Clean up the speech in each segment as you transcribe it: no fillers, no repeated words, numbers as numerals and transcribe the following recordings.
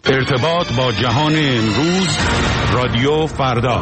ارتباط با جهان امروز، رادیو فردا.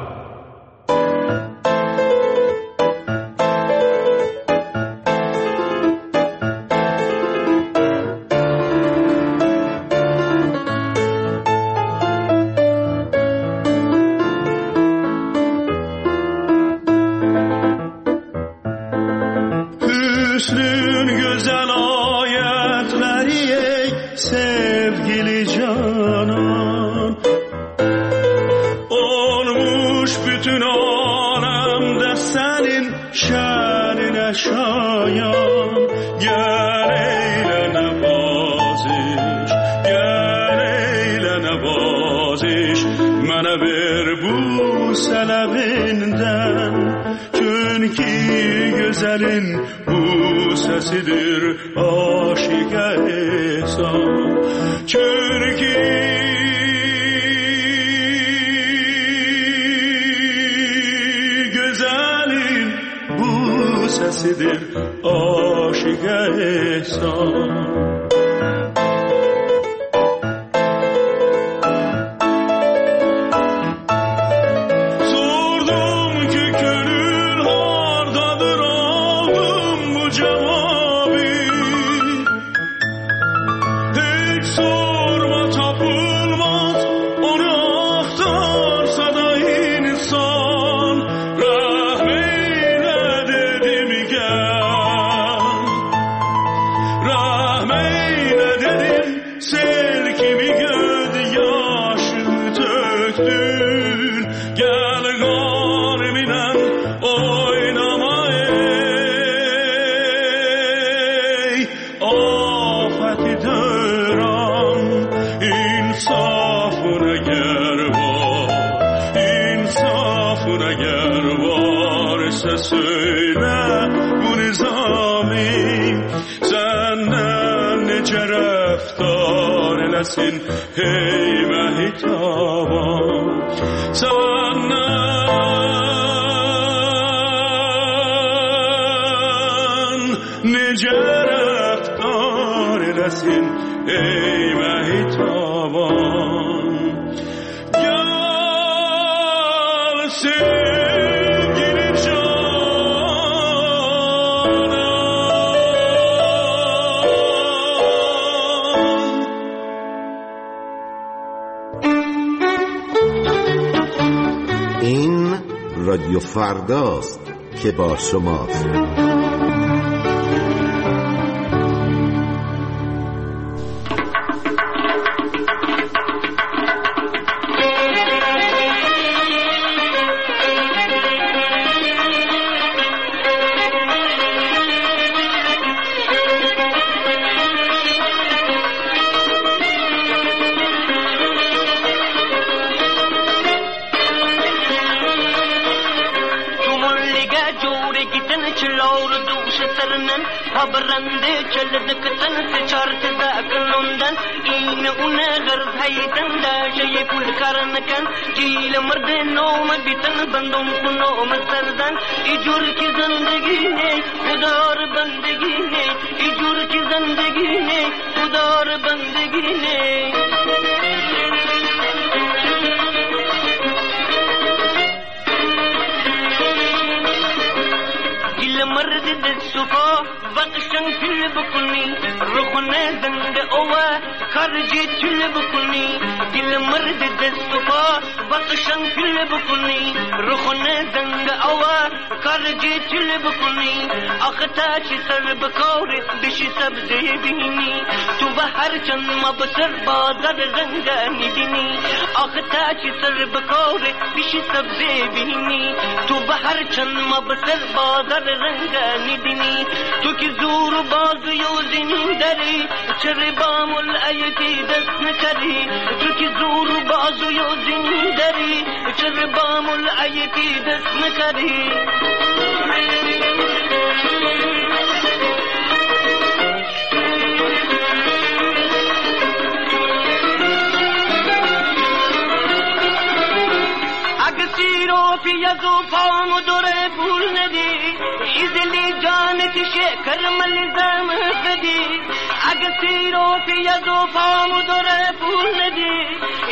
این رادیو فرداست که با شماست. برنده چلد کتن سچارت داکلوندن این اون غرض هیتن داشی کل کارنکن جیل مرد نوم بیتن بندم کنوم سردن ایجور کی زندگی ہے خدار بندگی ہے ایجور کی زندگی ہے خدار بندگی ہے مرد دستفا بقشن کل بکنی رخونه زنگ اوه خرجی چل بکنی دل مرد دستفا بقشن کل بکنی رخونه زنگ اوه خرجی چل بکنی اختا چی سر بکور بشی سبزی بینی تو به هر چند مبسر بازر رنگانی بینی اختا چی سر بکور بشی سبزی بینی تو به هر چند مبسر بازر رنگانی بینی تو کی زور باز یوزینی داری چر بامل ایتی دست نکری تو کی زور باز یوزینی داری چر بامل ایتی دست نکری یزو فام دوره پول ندی ایزلی جانت شکر ملزم فدی اگسی رو فی یزو فام دوره پول ندی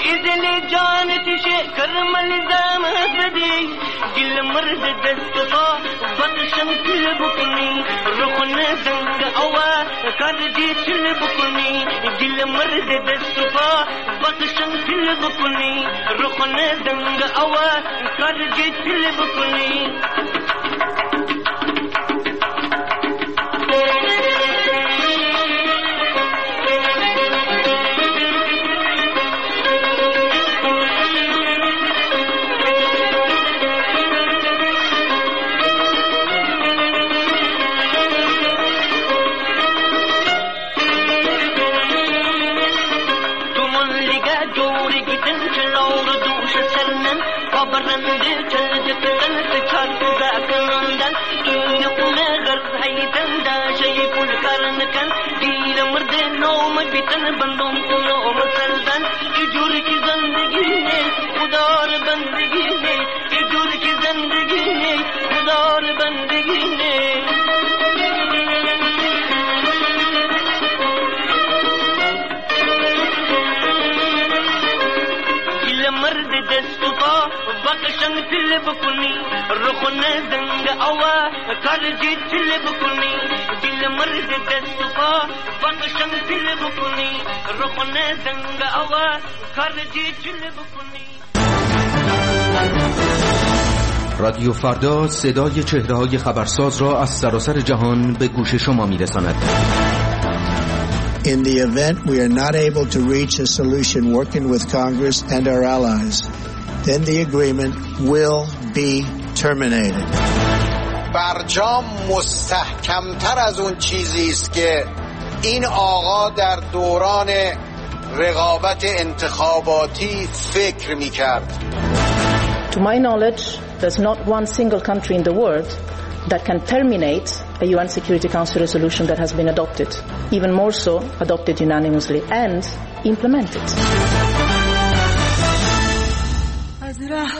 ازل جانتش کرمل زامت بدی دل مرد دستفا بخشن کل بکنی رخن زنگ اوا کارجی چل بکنی دل مرد دستفا بخشن کل بکنی رخن زنگ اوا کارجی چل بکنی برنده چلد کتن سچال کزا کنندن این اونه غرض حیدن دا شی پول کارن کن دیر مرد نوم بیتن بندم کنو مسلدن ایجور کی زندگی ہے خدار بندگی ہے ایجور کی زندگی ہے خدار بندگی ہے مرد دستفا بخشن تل بکنی رخن زنگ اوا کارجی تل بکنی دل مرد دستفا بخشن تل بکنی رخن زنگ اوا کارجی تل بکنی. رادیو فردا صدای چهره‌های خبرساز را از سراسر جهان به گوش شما می‌رساند. In the event we are not able to reach a solution working with Congress and our allies, then the agreement will be terminated. برجام مستحکمتر از اون چیزی است که این آقا در دوران رقابت انتخاباتی فکر می‌کرد. To my knowledge, there's not one single country in the world that can terminate a UN Security Council resolution that has been adopted, even more so adopted unanimously, and implemented. Az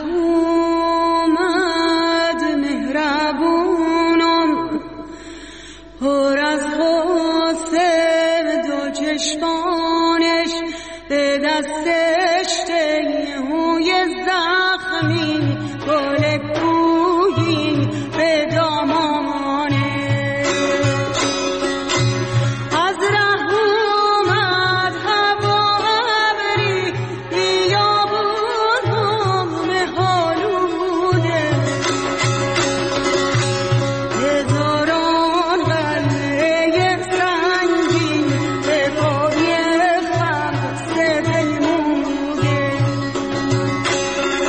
rahmat mehrabunam por az ghusl do cheshmanesh be dastesh tehuy zakhmi gol kuhi be damane az rahmat havo abri yabunum mehalude hezaron gale sangin be boye kham se dilmude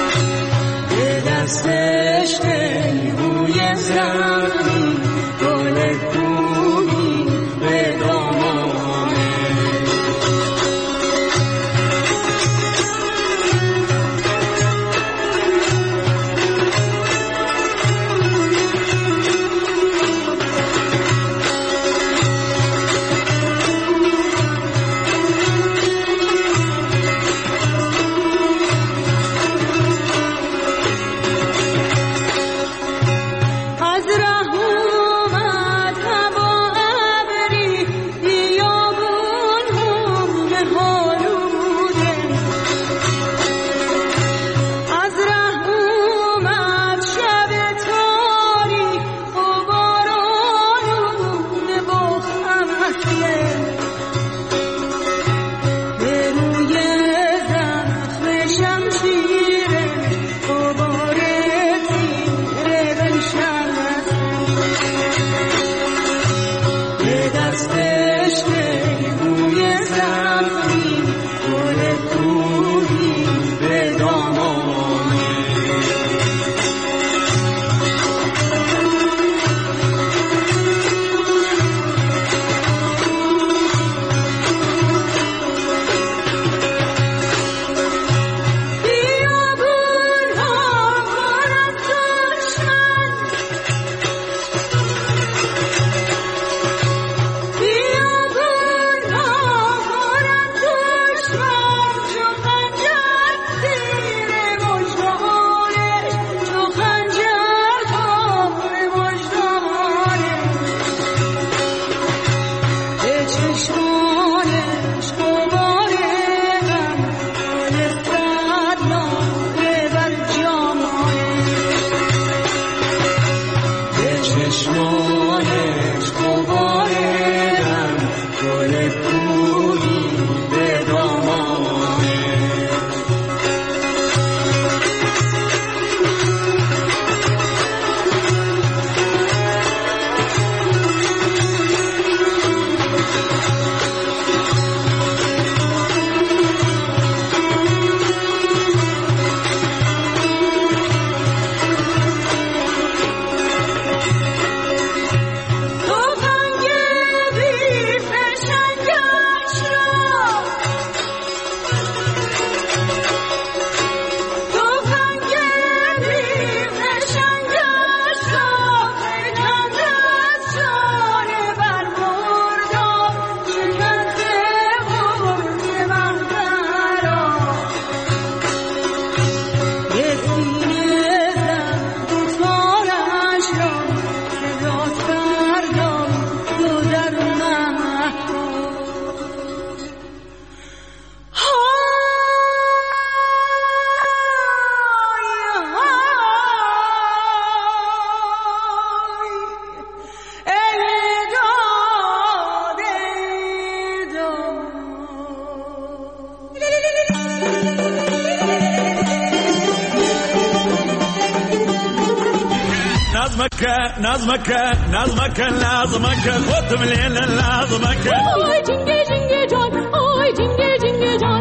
خودم لیل لازمک آی جنگه جنگه جان آی جنگه جنگه جان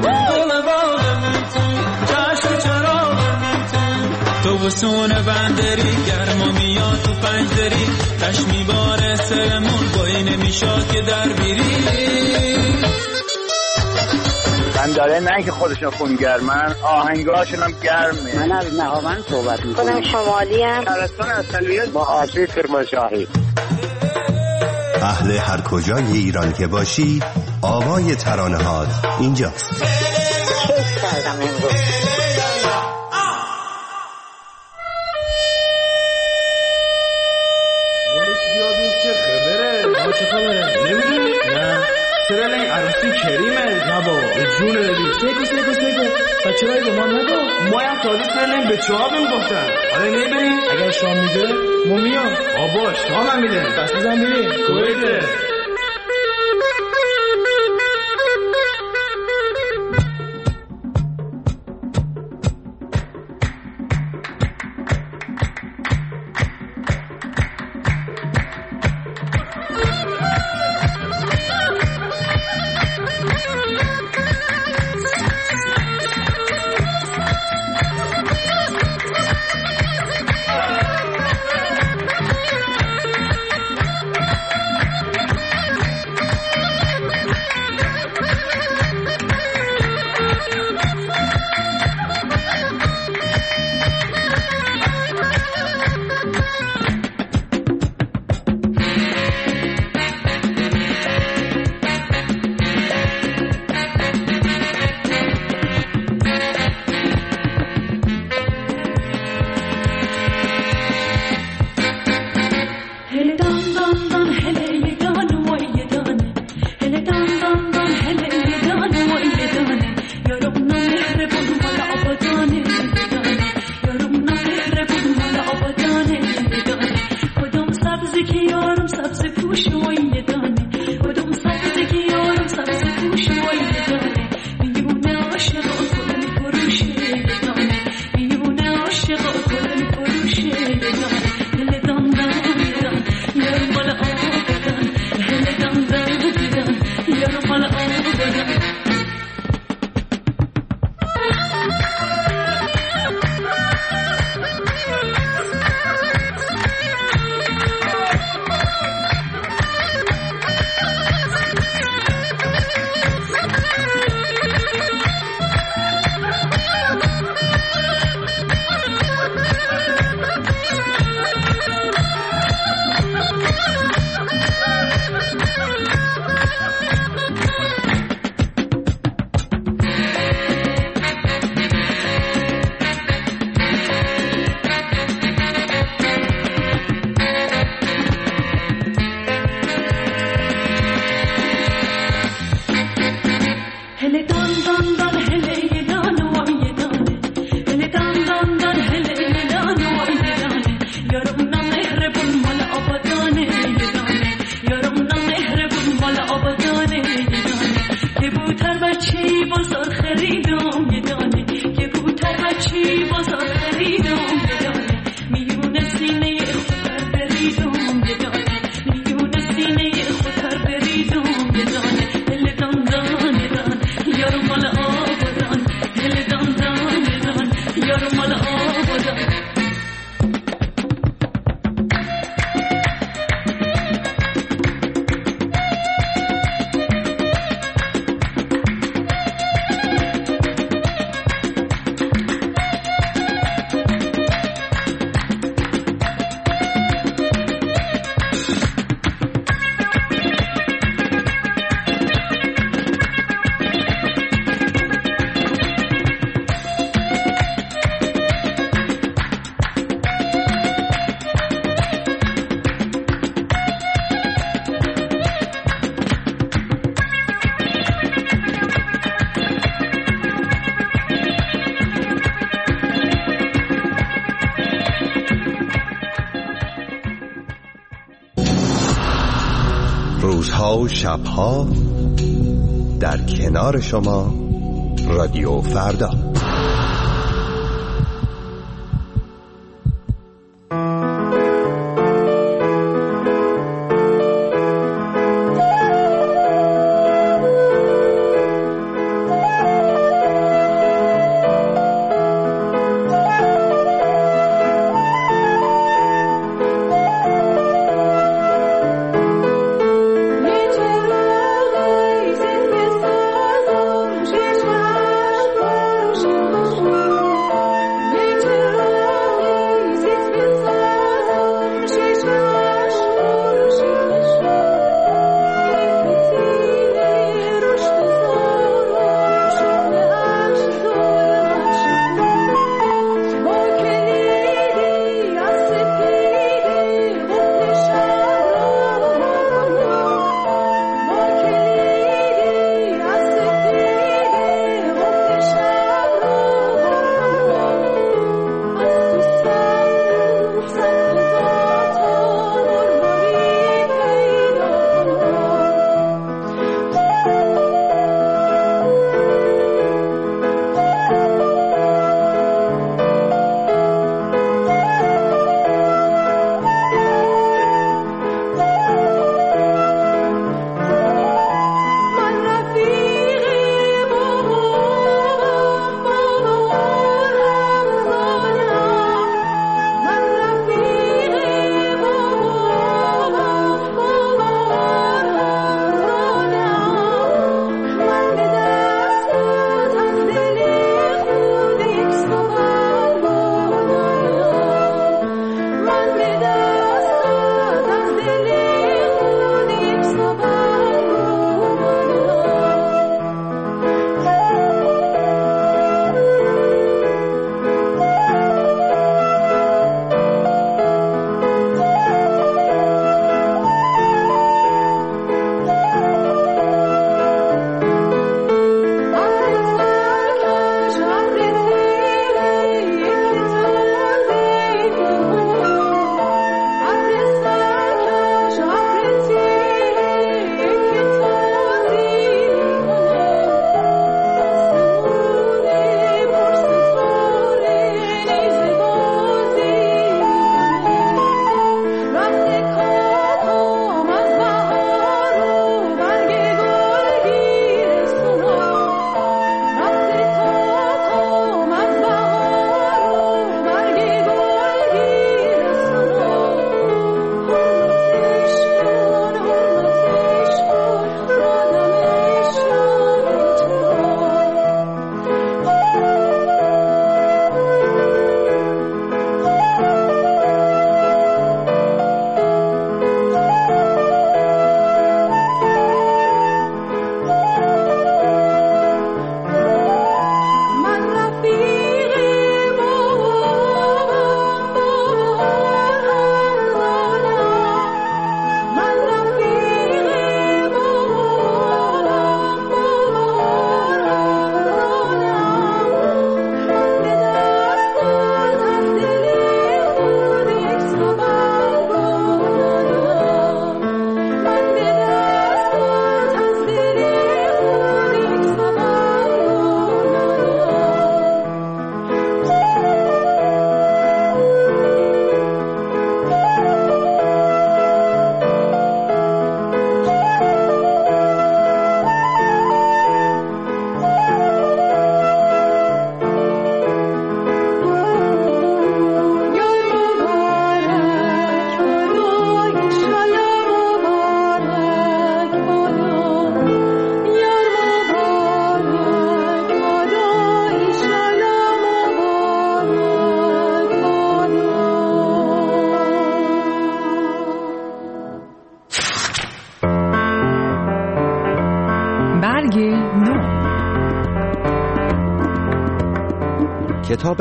تو بسون بندری گرما میاد تو پنجدری تش میباره سرمون بایی نمیشاد که در بیری داره نه که خودشون خونگرمن آهنگاشون هم گرمه. من از نهاوند صحبت میکنم. خودم شمالی هم شهرستان اصلیت با آسیب کرمانشاهی. اهل هر کجای ایران که باشی آوای ترانه هات اینجاست. کیف کردم امروز. چه خبره؟ نمیدونی؟ نه چرا این عروسی کریمه؟ نه با جون دادی سیکو بچه هایی به ما نگو ما هم تازه سرلیم به چه ها بهم گفتن آره نمیبریم؟ اگر شام میده ما میام آبا شام هم میده دست بزن بریم کویته روزها و شبها در کنار شما رادیو فردا. کتاب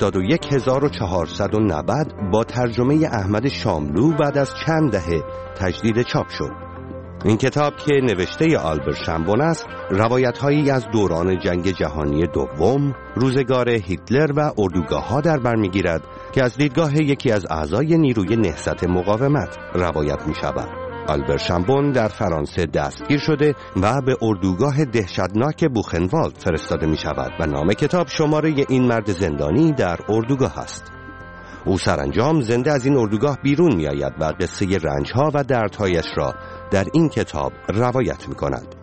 81490 با ترجمه احمد شاملو بعد از چند دهه تجدید چاپ شد. این کتاب که نوشته آلبر شامبون است، روایت‌هایی از دوران جنگ جهانی دوم، روزگار هیتلر و اردوگاه‌ها در بر می‌گیرد که از دیدگاه یکی از اعضای نیروی نهضت مقاومت روایت می‌شود. آلبر شامبون در فرانسه دستگیر شده و به اردوگاه دهشتناک بوخنوالد فرستاده می‌شود و نام کتاب شماره این مرد زندانی در اردوگاه است. او سرانجام زنده از این اردوگاه بیرون می آید و قصه رنجها و دردهایش را در این کتاب روایت می کند.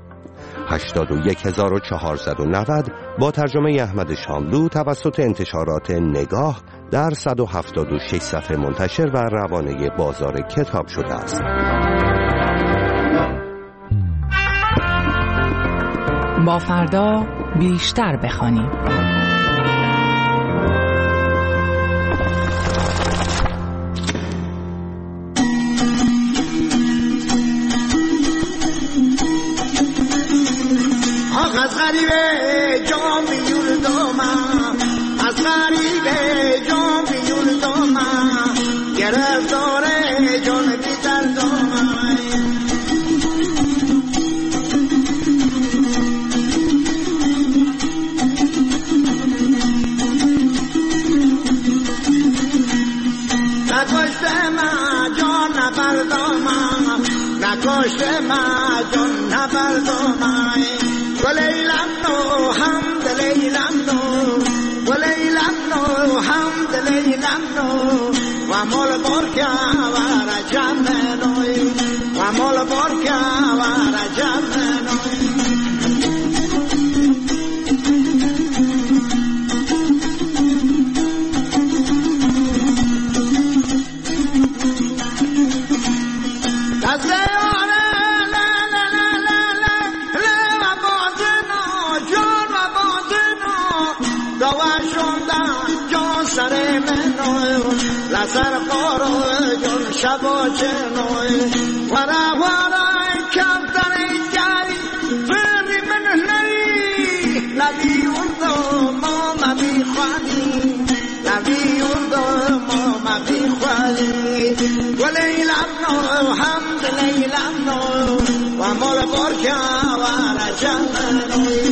81490 با ترجمه احمد شاملو توسط انتشارات نگاه در 176 صفحه منتشر و روانه بازار کتاب شده است. با فردا بیشتر بخوانیم. از غریبه جام بیوردم، از غریبه جام بیوردم، گرفتار جان بی‌دردم. نکشته من جان نبردم، نکشته من جان نبردم. ولیلم نو حمد لیلم نو، ولیلم نو حمد لیلم نو، و مول برکا و رجم نوی، و مول برکا و رجم نوی. لسر قارو جون شبا چنوی ورا ورا کمتر جاری فری من نری لبی اردو ماما بی خوادی لبی اردو ماما بی خوادی ولیلم نو حمد لیلم نو و مول برکا و رجم نوی.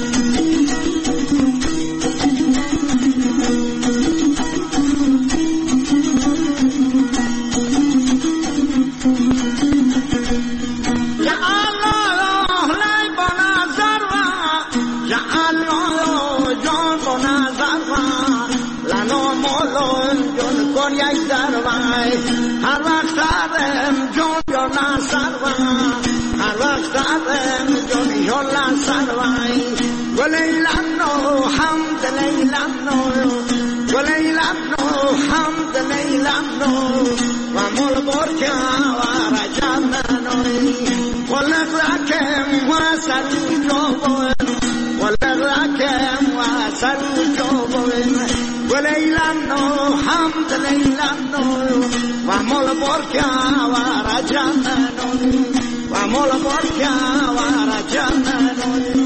هر وقت دارم جون یولا سروای، هر وقت دارم جون یولا سروای. ولیلم نو حمد لیلم نو، ولیلم نو حمد لیلم نو، و مول برکا و رجم نوی. ولق رکم و سری جوبون، ولق رکم و سری جوبون. ولیلم نو حمد لیلم نو، و مول برکا و رجم نوی، و مول برکا و رجم نوی.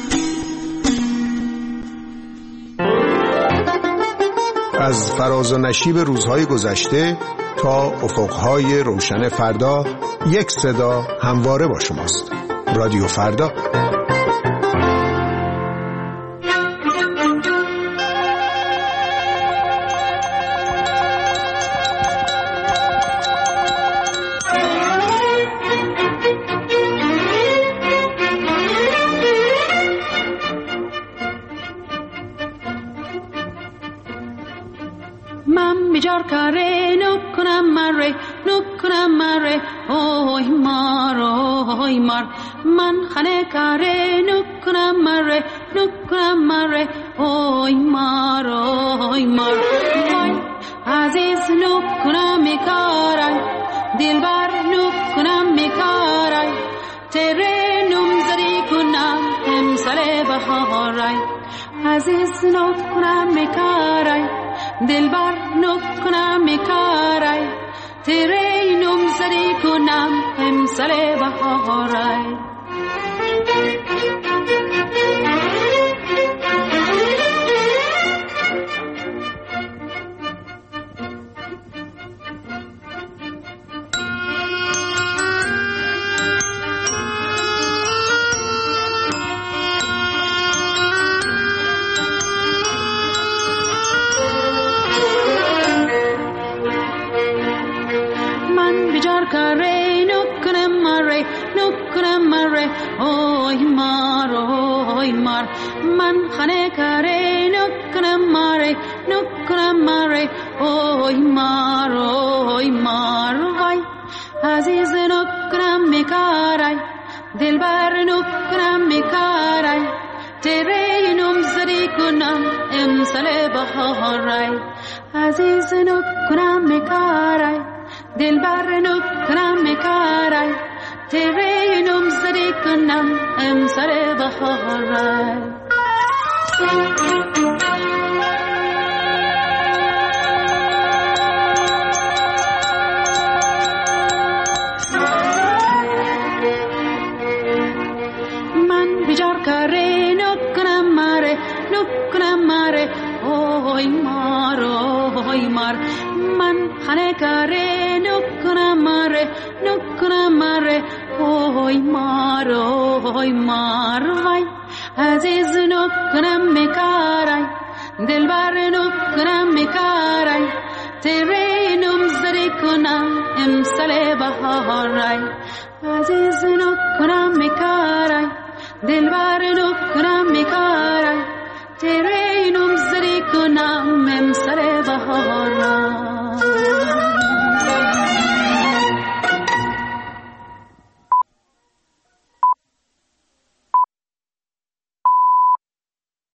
از فراز و نشیب روزهای گذشته تا افقهای روشن فردا، یک صدا همواره با شماست. رادیو فردا. بیجار کاره نکنم مره اوی مار من خانه کاره نکنم مره اوی مار وای عزیز نکنم کارای دلبر نکنم کارای تره نمزری کنم امسال بهارای عزیز نکنم کارای دلبر نکنم کارای تیره نمزری کنم امسال بهارای. kare nukram mare oy mar man khane kare nukram mare oy mar vay aziz nukram mekaray dilbar nukram mekaray tere num zari kunam emsale baharay aziz nukram mekaray dilbar nukram mekaray tere num zari kunam emsale baharay oy mar man khane kare nukram mare oy mar vay aziz nukram mekaray dilbar nukram mekaray tere num zari kunam emsale baharay aziz nukram mekaray dilbar nukram mekaray tere num zari kunam emsale